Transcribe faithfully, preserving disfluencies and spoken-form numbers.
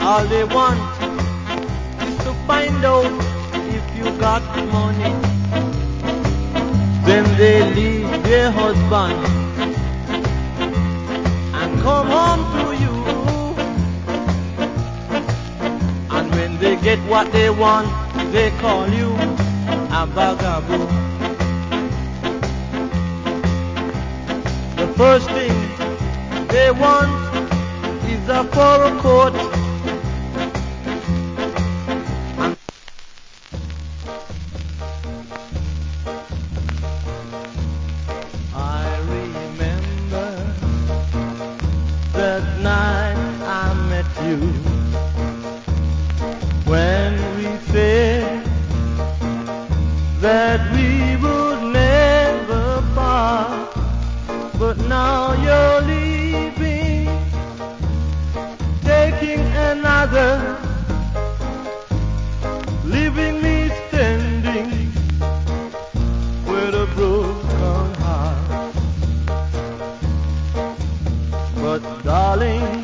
All they want is to find out if you got money. Then they leave their husband and come home to you. And when they get what they want, they call you a vagabond. The first thing they want is a fur coat. And I remember that night I met you, when we said that we would never part. But now you're leaving, taking another, leaving me standing with a broken heart. But darling,